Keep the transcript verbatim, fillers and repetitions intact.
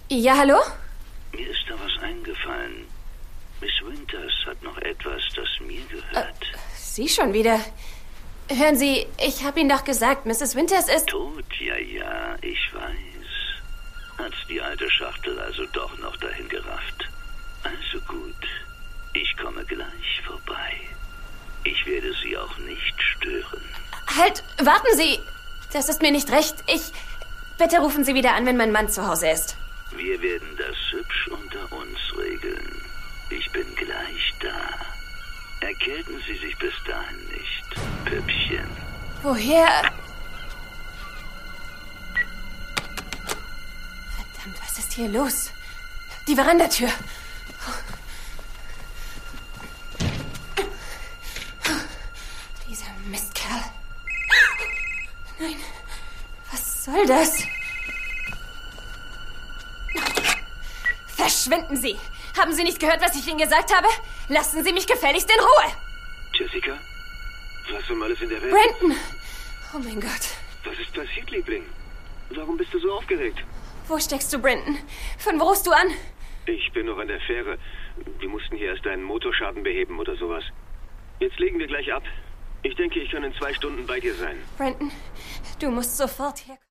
Ja, hallo? Mir ist da was eingefallen. Miss Winters hat noch etwas, das mir gehört. Äh, Sie schon wieder? Hören Sie, ich habe Ihnen doch gesagt, Misses Winters ist... Tot, ja, ja, ich weiß. Hat's die alte Schachtel also doch noch dahin gerafft. Also gut, ich komme gleich vorbei. Ich werde Sie auch nicht stören. Halt, warten Sie! Das ist mir nicht recht. Ich... Bitte rufen Sie wieder an, wenn mein Mann zu Hause ist. Wir werden das hübsch unter uns regeln. Ich bin gleich da. Erkälten Sie sich bis dahin nicht, Püppchen. Woher? Verdammt, was ist hier los? Die Verandatür. Dieser Mistkerl. Nein, was soll das? Verschwinden Sie! Haben Sie nicht gehört, was ich Ihnen gesagt habe? Lassen Sie mich gefälligst in Ruhe! Jessica? Was um alles in der Welt? Brenton! Oh mein Gott. Was ist passiert, Liebling? Warum bist du so aufgeregt? Wo steckst du, Brenton? Von wo rufst du an? Ich bin noch an der Fähre. Wir mussten hier erst einen Motorschaden beheben oder sowas. Jetzt legen wir gleich ab. Ich denke, ich kann in zwei Stunden bei dir sein. Brenton, du musst sofort herkommen.